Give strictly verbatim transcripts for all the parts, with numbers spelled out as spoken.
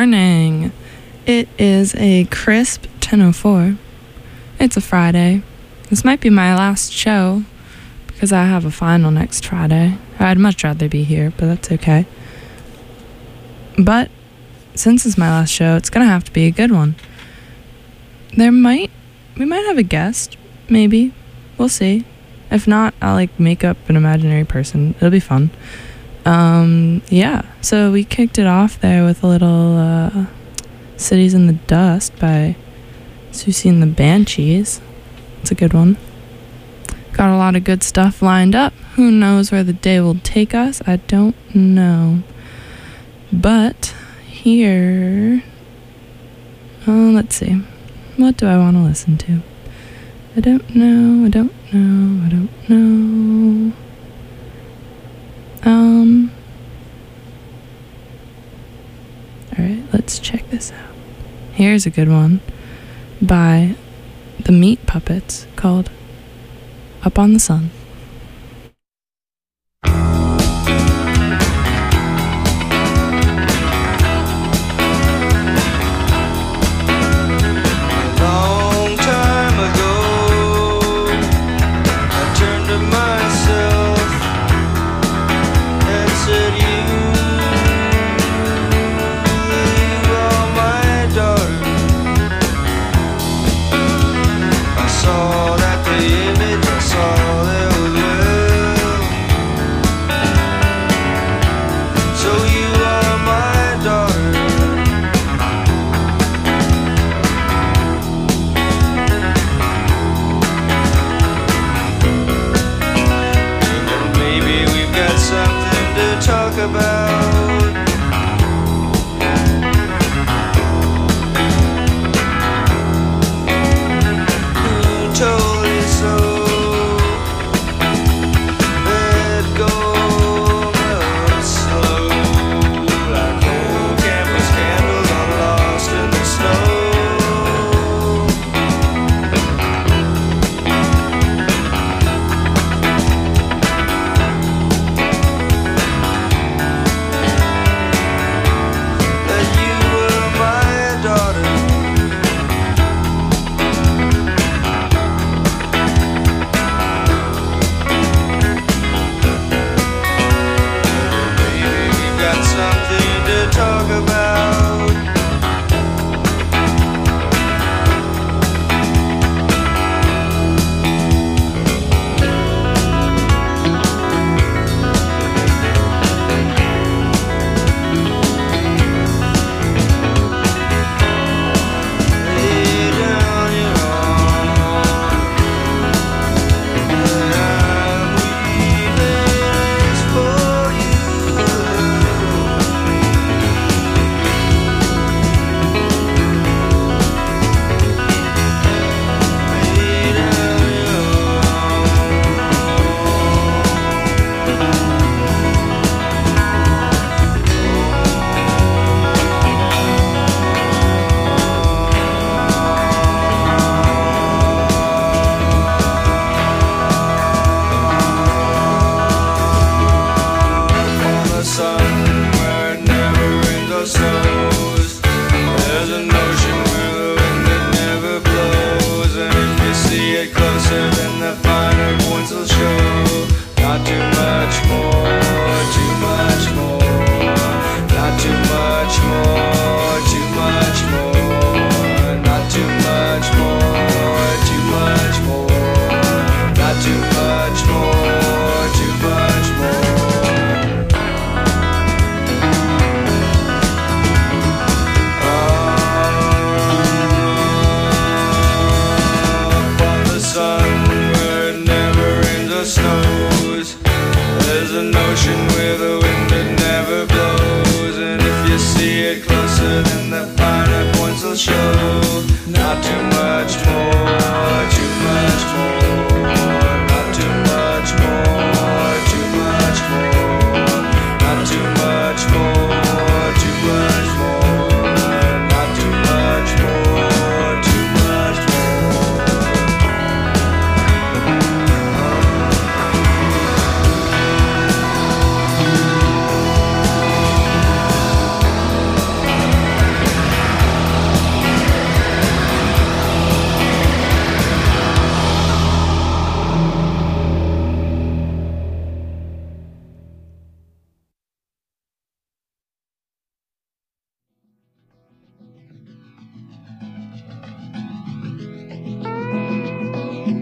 morning. It is a crisp ten oh four. It's a Friday. This might be my last show because I have a final next Friday. I'd much rather be here, but that's okay. But since it's my last show, it's gonna have to be a good one. There might, we might have a guest, maybe. We'll see. If not, I'll like make up an imaginary person. It'll be fun. Um, yeah, so we kicked it off there with a little uh, Cities in the Dust by Susie and the Banshees. It's a good one. Got a lot of good stuff lined up. Who knows where the day will take us? I don't know. But here, oh, let's see. What do I want to listen to? I don't know, I don't know, I don't know. Um, alright, let's check this out. Here's a good one by the Meat Puppets called Up on the Sun. Saw that the image I saw there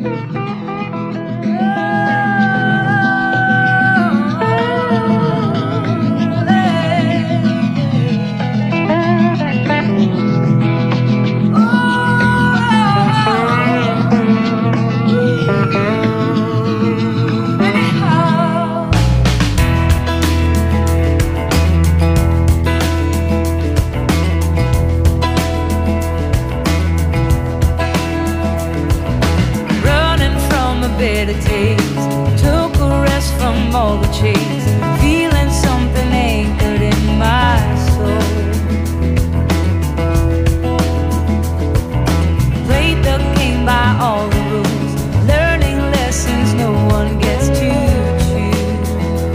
Bitter taste, took a rest from all the chase, feeling something anchored in my soul. Played the game by all the rules, learning lessons no one gets to choose.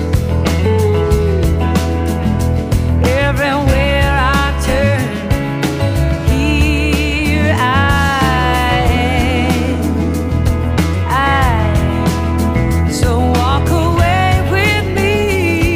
Everywhere I turn, here I am. I So walk away with me.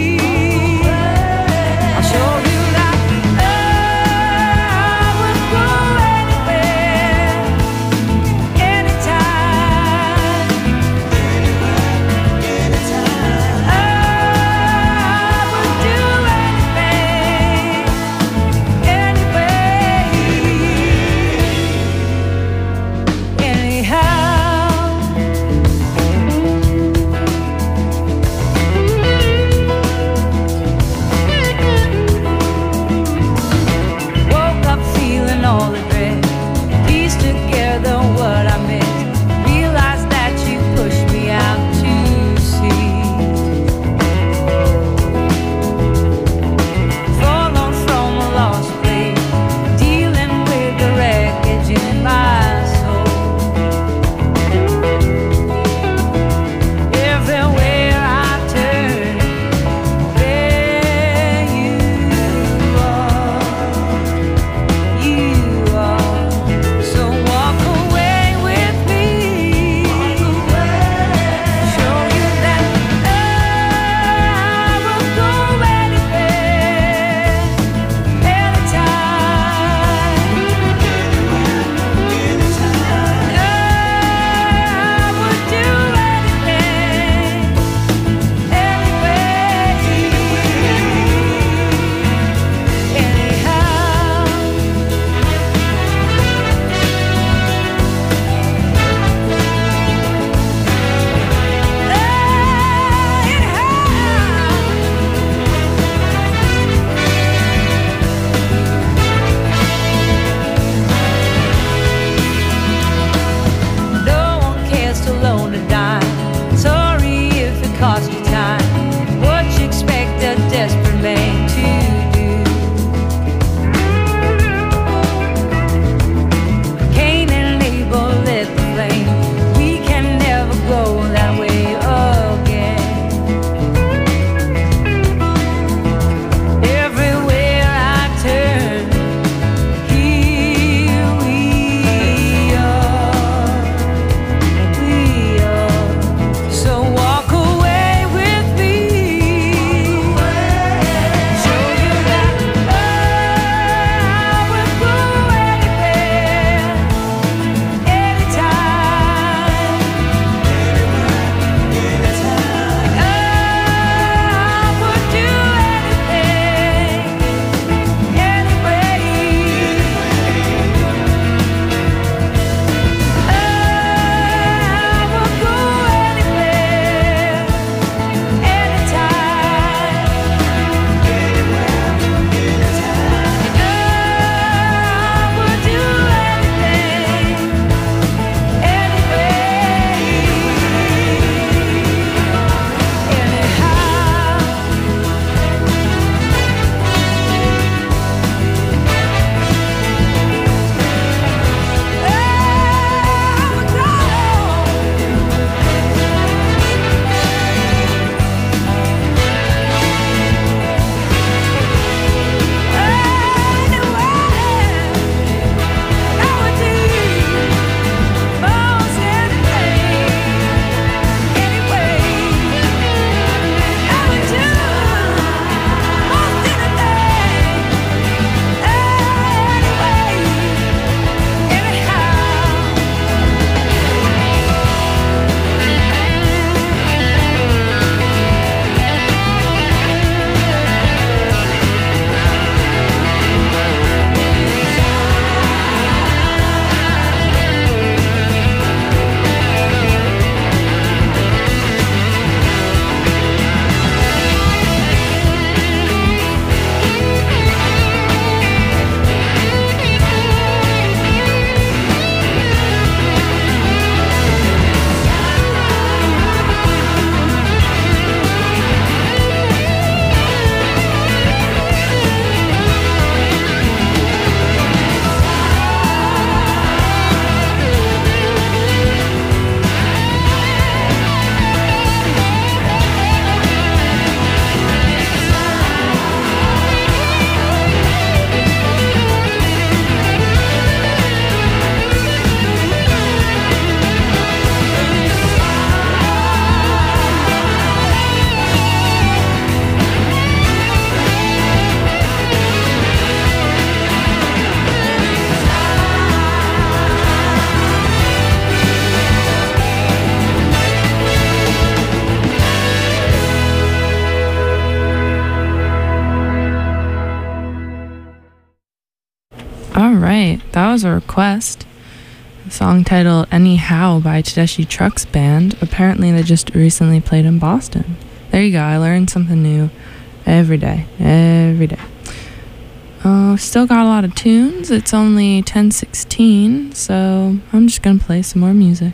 that was a request. The song titled Anyhow by Tedeschi Trucks Band. Apparently they just recently played in Boston. There you go, I learned something new every day, every day. Uh, still got a lot of tunes. It's only ten sixteen, so I'm just gonna play some more music.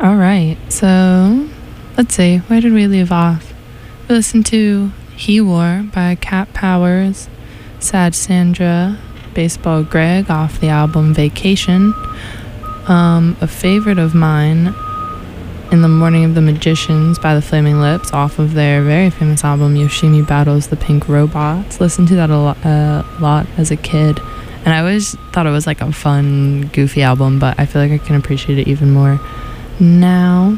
All right, so let's see, where did we leave off? We listened to He War by Cat Powers, Sad Sandra, Baseball Greg off the album Vacation. Um, a favorite of mine, In the Morning of the Magicians by the Flaming Lips off of their very famous album Yoshimi Battles the Pink Robots. Listened to that a lot, uh, lot as a kid, and I always thought it was like a fun, goofy album, but I feel like I can appreciate it even more now.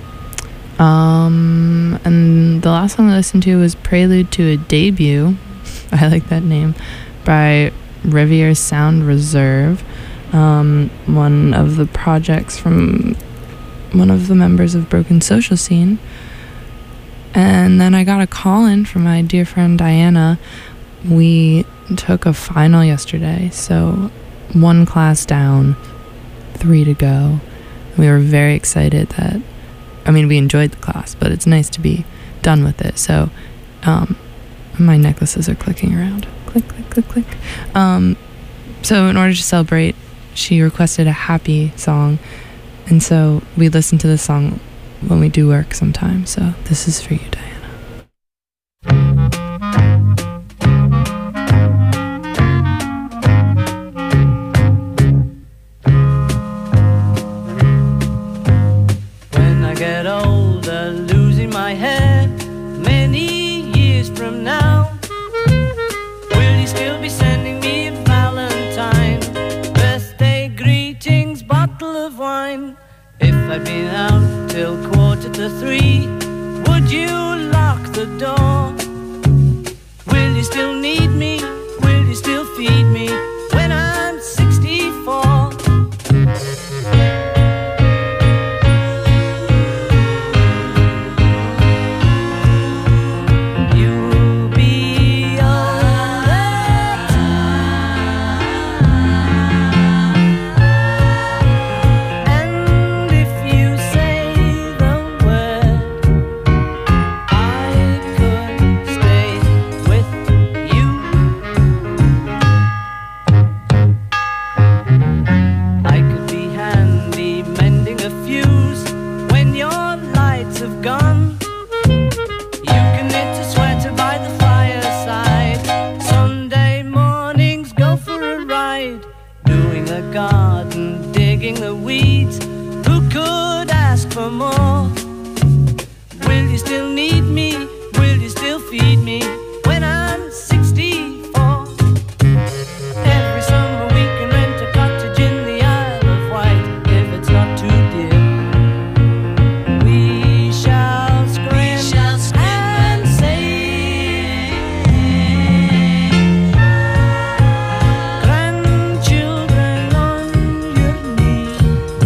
Um, and the last song I listened to was Prelude to a Debut, I like that name, by Riviere Sound Reserve, um, one of the projects from one of the members of Broken Social Scene. And then I got a call in from my dear friend Diana. We took a final yesterday, so one class down, three to go. We were very excited that, I mean, we enjoyed the class, but it's nice to be done with it. So um, my necklaces are clicking around. Click, click, click, click. Um, so in order to celebrate, she requested a happy song. And so we listen to this song when we do work sometimes. So this is for you, Diana. When I get older, losing my hair, many years from now, will you still be sending me a Valentine, birthday greetings, bottle of wine? If I'd been out till quarter to three, would you lock the door? Will you still need me? Will you still feed me when I'm sixty-four? You'll be all the time, and if you say the word, I could stay with you. I could be handy mending a fuse when your lights have gone. You can knit a sweater by the fireside. Sunday mornings go for a ride, doing the garden, digging the weeds. Who could ask for more? Will you still need me? Will you still feed me when I'm sixty-four? Every summer we can rent a cottage in the Isle of Wight, if it's not too dear. We shall scream, and sing. Grandchildren on your knee,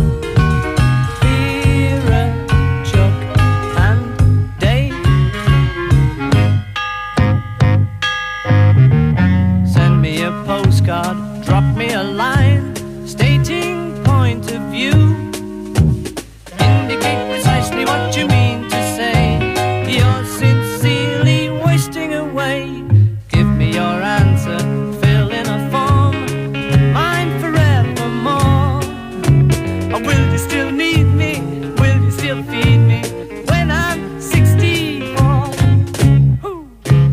Vera, Chuck, and Dave. Send me a postcard, drop me a line, stating point of view. Indicate precisely what you mean to say. You're sincerely wasting away. Give me your answer, fill in a form, mine forevermore. Or will you still need me? Will you still feed me when I'm sixty-four? Woo.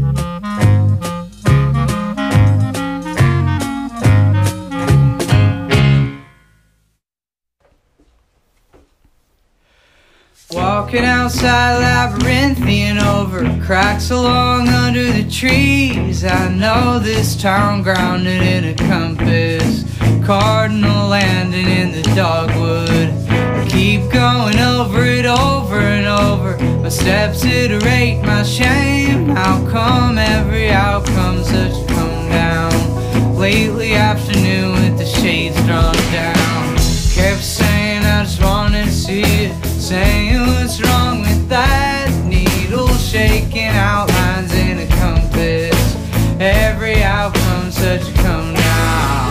Walking outside labyrinthian over cracks along under the trees. I know this town grounded in a compass, cardinal landing in the dogwood. I keep going over it over and over. My steps iterate my shame. How come every outcome's such a come down? Lately afternoon with the shades drawn down. Kept saying I just wanted to see it, saying what's wrong with that needle, shaking outlines in a compass. Every outcome's such a come down.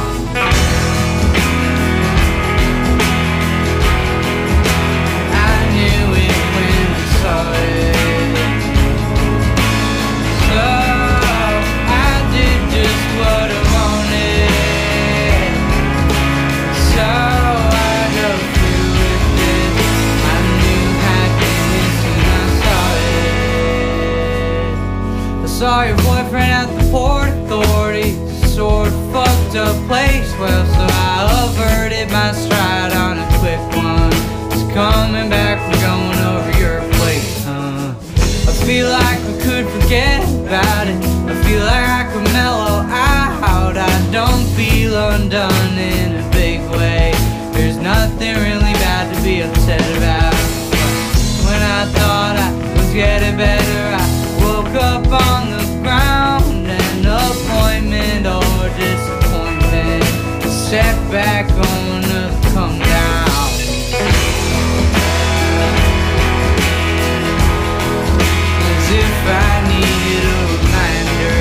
I knew it when I saw it, so I did just what I wanted. So I go through with it. I saw your boyfriend at the Port Authority. Sort of fucked up place. Well, so I averted my stride on a quick one. It's coming back from going over your place, huh? I feel like we could forget about it. I feel like I could mellow out. I don't feel undone in a big way. There's nothing really bad to be upset about. When I thought I was getting better, I woke up on the ground. An appointment or disappointment, a setback gonna come down. As if I needed a reminder.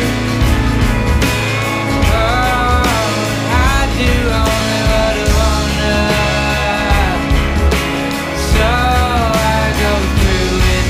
Oh, I do only what I wanna. So I go through with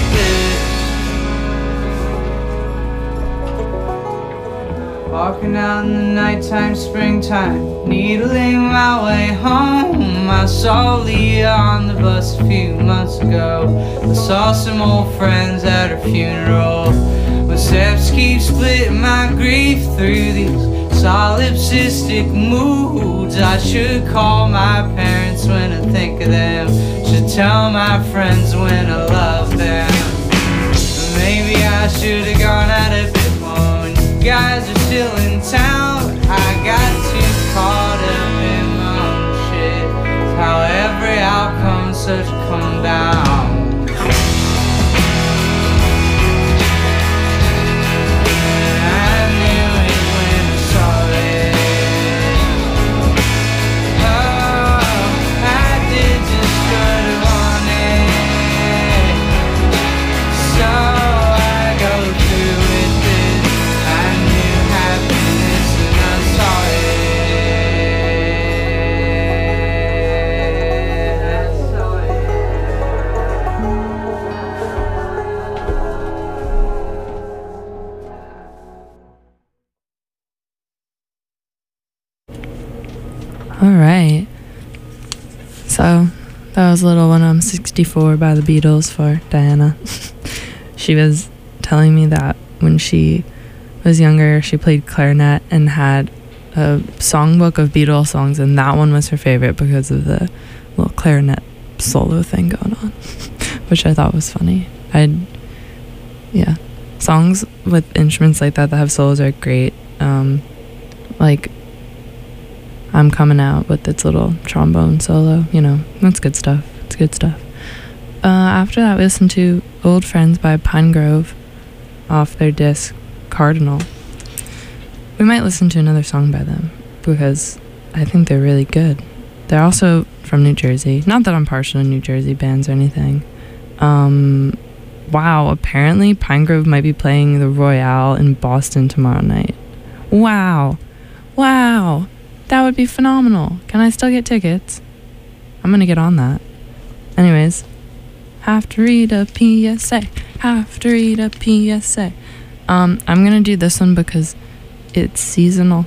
this. Walking out in the nighttime, springtime, needling my way home. I saw Leah on the bus a few months ago. I saw some old friends at her funeral. My steps keep splitting my grief through these solipsistic moods. I should call my parents when I think of them. Should tell my friends when I love them. Maybe I should have gone out a bit more. And you guys are still in town. I got too caught up in my own shit. It's how every outcome's such a come down. All right. So that was Little When I'm sixty-four by the Beatles for Diana. She was telling me that when she was younger, she played clarinet and had a songbook of Beatles songs, and that one was her favorite because of the little clarinet solo thing going on, which I thought was funny. I'd, yeah, songs with instruments like that that have solos are great. Um, like I'm Coming Out with its little trombone solo, you know, that's good stuff. It's good stuff. Uh, after that, we listened to Old Friends by Pinegrove off their disc Cardinal. We might listen to another song by them because I think they're really good. They're also from New Jersey. Not that I'm partial to New Jersey bands or anything. Um, wow, apparently Pinegrove might be playing the Royale in Boston tomorrow night. Wow. Wow. That would be phenomenal. Can I still get tickets? I'm gonna get on that. Anyways, have to read a P S A. Have to read a P S A. Um, I'm gonna do this one because it's seasonal.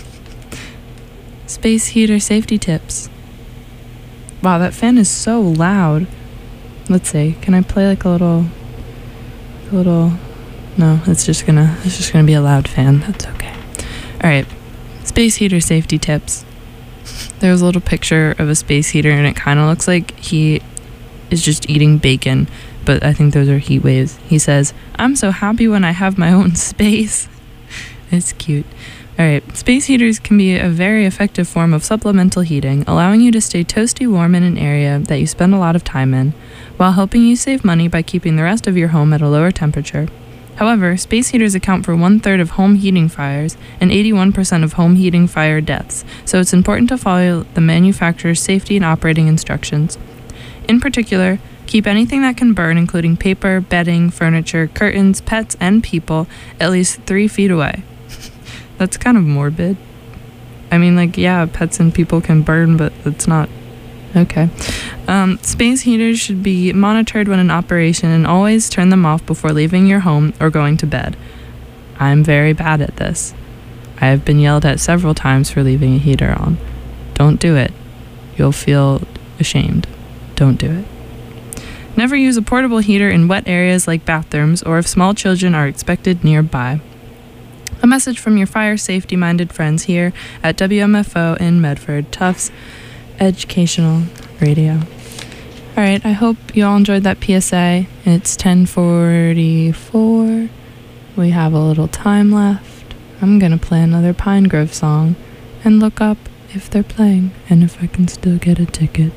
Space heater safety tips. Wow, that fan is so loud. Let's see. Can I play like a little, a little? No, it's just gonna, it's just gonna be a loud fan. That's okay. All right. Space heater safety tips. There was a little picture of a space heater and it kind of looks like he is just eating bacon, but I think those are heat waves. He says, "I'm so happy when I have my own space." It's cute. Alright, space heaters can be a very effective form of supplemental heating, allowing you to stay toasty warm in an area that you spend a lot of time in, while helping you save money by keeping the rest of your home at a lower temperature. However, space heaters account for one-third of home heating fires and eighty-one percent of home heating fire deaths, so it's important to follow the manufacturer's safety and operating instructions. In particular, keep anything that can burn, including paper, bedding, furniture, curtains, pets, and people, at least three feet away. That's kind of morbid. I mean, like, yeah, pets and people can burn, but it's not... Okay. Um, space heaters should be monitored when in operation and always turn them off before leaving your home or going to bed. I'm very bad at this. I have been yelled at several times for leaving a heater on. Don't do it. You'll feel ashamed. Don't do it. Never use a portable heater in wet areas like bathrooms or if small children are expected nearby. A message from your fire safety-minded friends here at W M F O in Medford, Tufts Educational Radio. All right, I hope you all enjoyed that P S A. It's ten forty-four. We have a little time left. I'm going to play another Pine Grove song and look up if they're playing and if I can still get a ticket.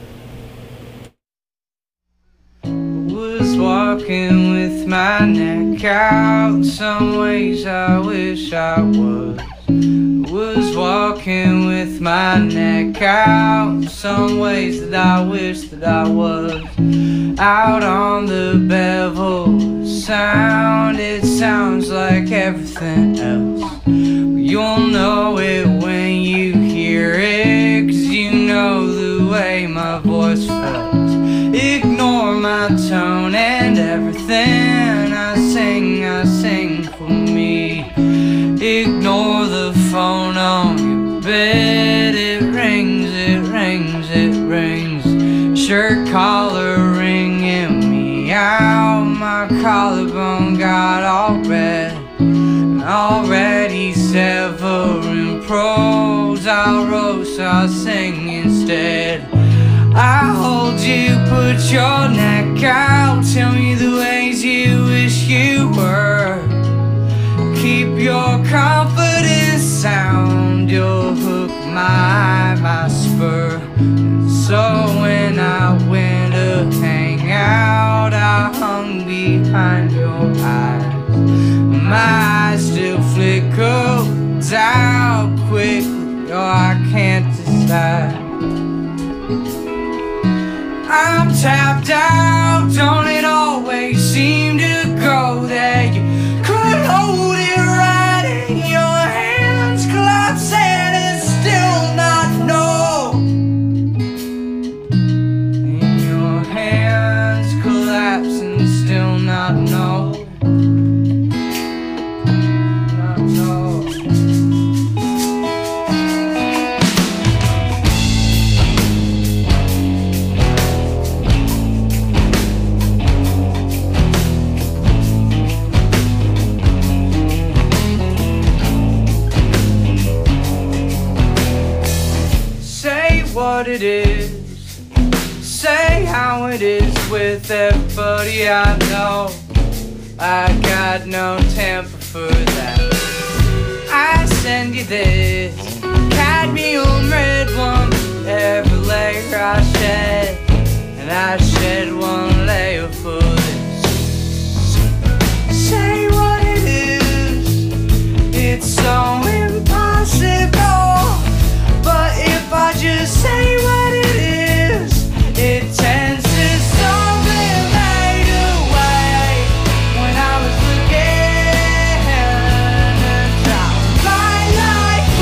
Was walking with my neck out. Some ways I wish I was. Was walking with my neck out. Some ways that I wish that I was. Out on the Bevel Sound. It sounds like everything else. You'll know it when you hear it, 'cause you know the way my voice felt. Ignore my tone and everything I sing, I sing for me. Ignore the phone on your bed. It rings, it rings, it rings. Shirt collar ringing me out. My collarbone got all red. Already severing prose. I'll roast, I'll sing instead. I hold you, put your neck out. Tell me the ways you wish you were. Keep your confidence sound. You'll hook my, my spur. And so when I went to hang out, I hung behind your eyes. My eyes still flicker out quickly, or I can't decide. I'm tapped out, don't it always seem to go there? You could hold it right in your hands, collapsing and still not know. In your hands, collapsing, still not know. Not know. What it is, say how it is with everybody I know. I got no temper for that. I send you this cadmium red one. Every layer I shed, and I shed one layer for this. Say what it is, it's so impossible. But if I just say what it is, it tends to something made away. When I was looking to drop my life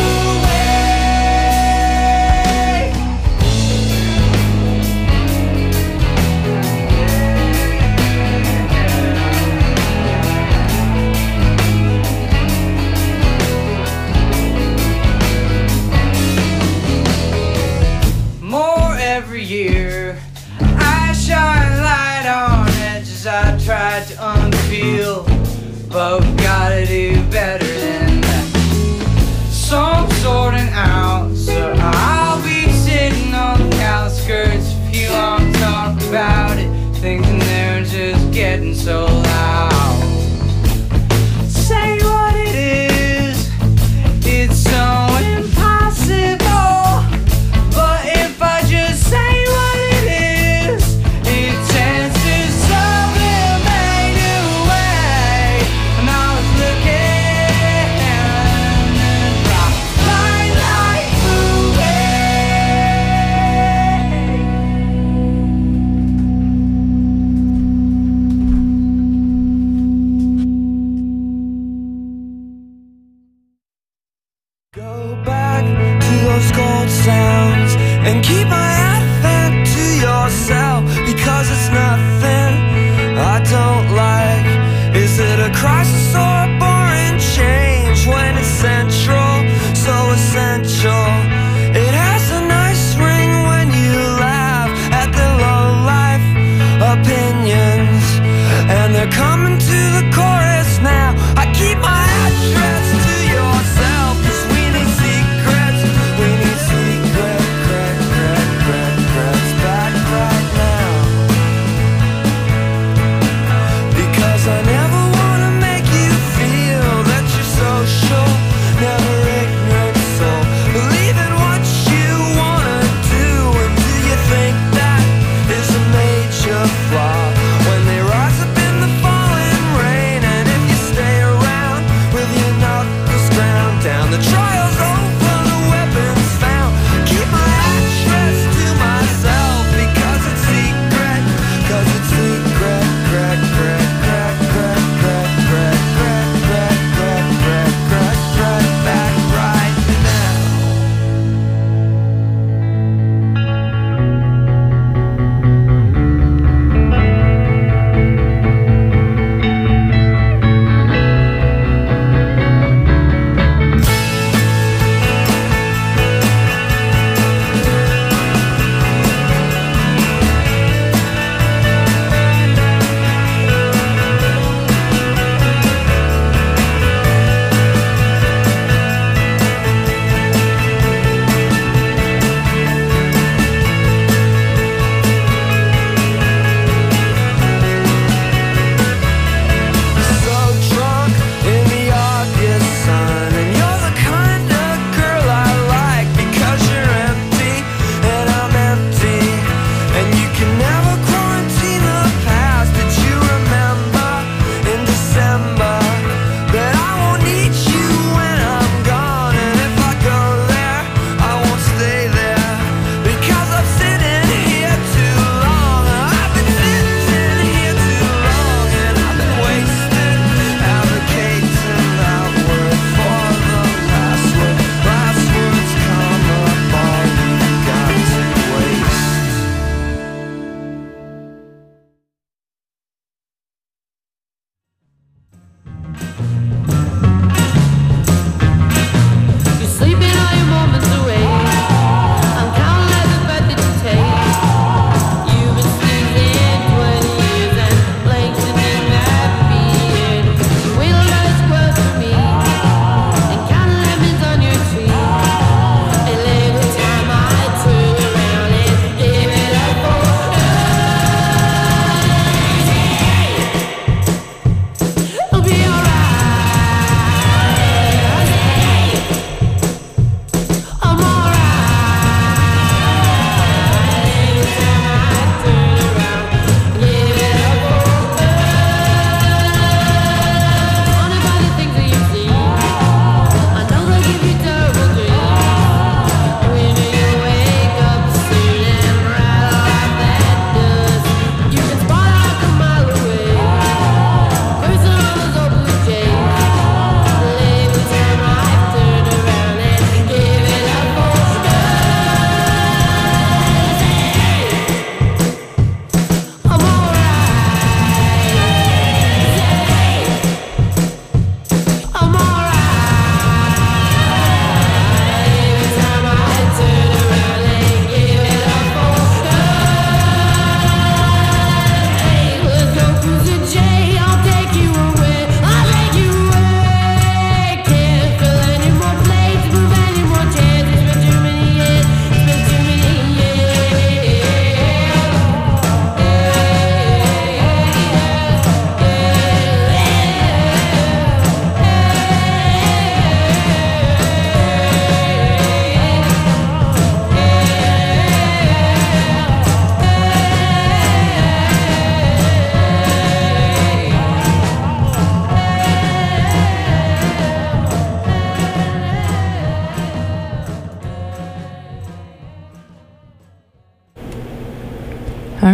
every year I shine light on edges I tried to unpeel, but we gotta do better than that. So I'm sorting out, so I'll be sitting on the outskirts if you want to talk about it, thinking they're just getting so loud. Say what it is, it's so impossible. But if I just say what it is, it tends to something made away. And I was looking and dropped my life away. Go back to those cold sounds and keep my advent to yourself, because it's nothing I don't like. Is it a crisis or a boring change when it's central, so essential? It has a nice ring when you laugh at the low life opinion.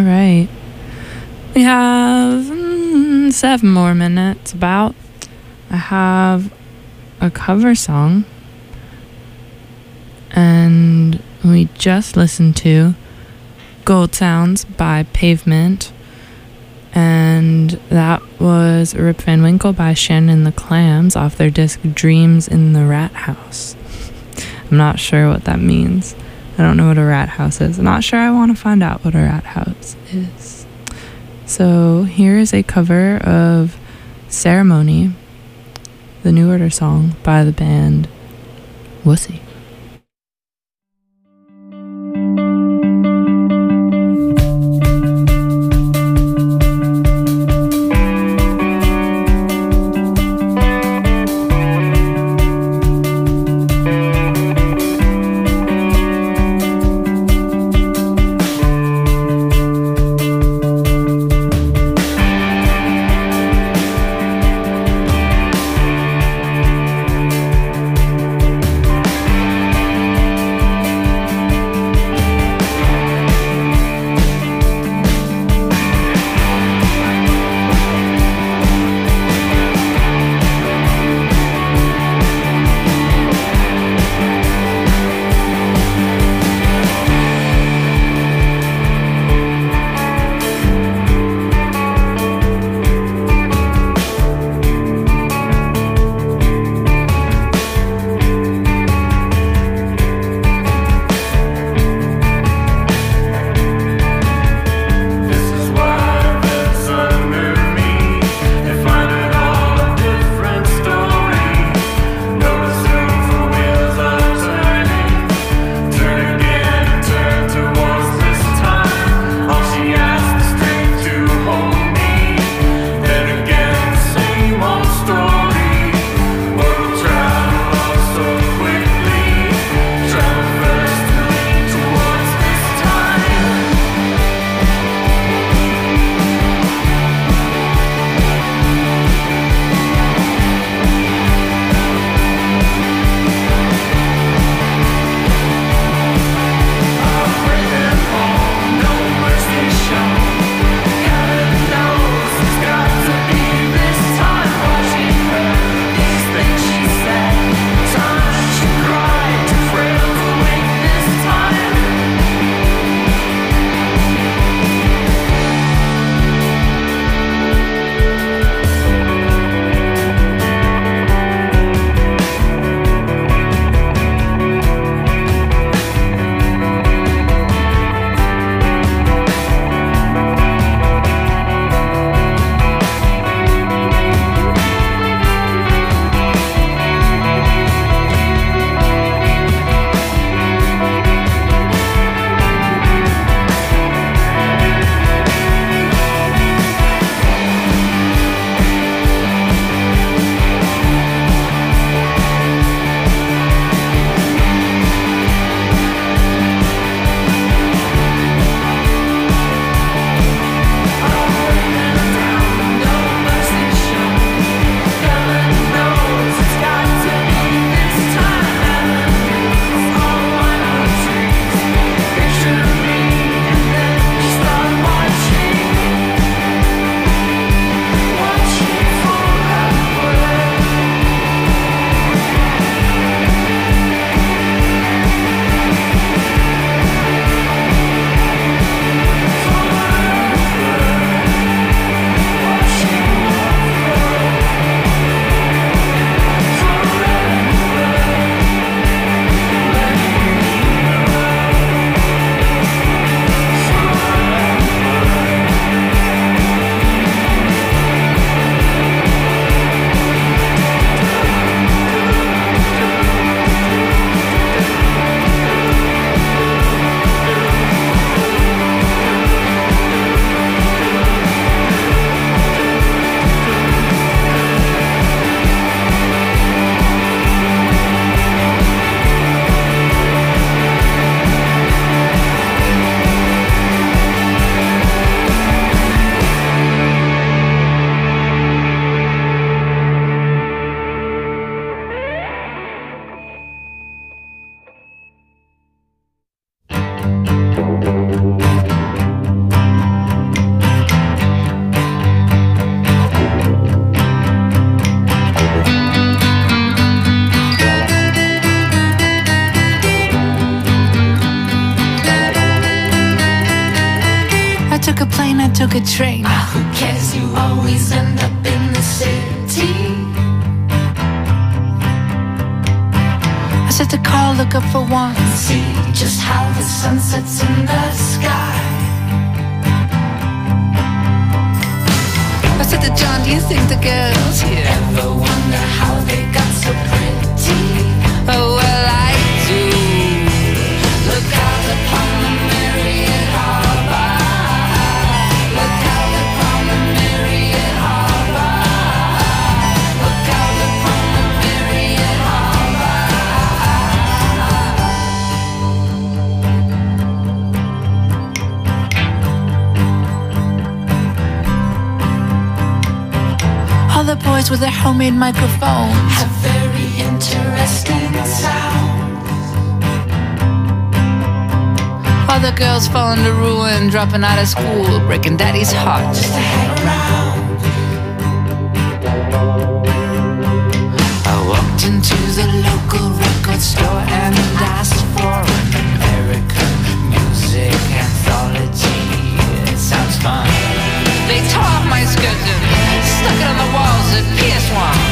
right. We have mm, seven more minutes about. I have a cover song. And we just listened to Gold Sounds by Pavement. And that was Rip Van Winkle by Shannon and the Clams off their disc Dreams in the Rat House. I'm not sure what that means. I don't know what a rat house is. I'm not sure I want to find out what a rat house is. So here is a cover of Ceremony, the New Order song by the band Wussy. Thank when I took a train. Ah, who cares, you always end up in the city. I set the car, look up for one. See just how the sun sets in the sky. I said to John, do you think the girls here ever wonder how they got so pretty? Oh, well, I do. Look out upon the Marion Harbor. Look out upon the Marion Harbor. Look out upon the Marion Harbor. All the boys with their homemade microphones have very interesting sounds. While the girls falling to ruin, dropping out of school, breaking daddy's heart just to hang around. I walked into the local record store and asked for an American music anthology. It sounds fun. They tore off my skirt and stuck it on the walls at P S one.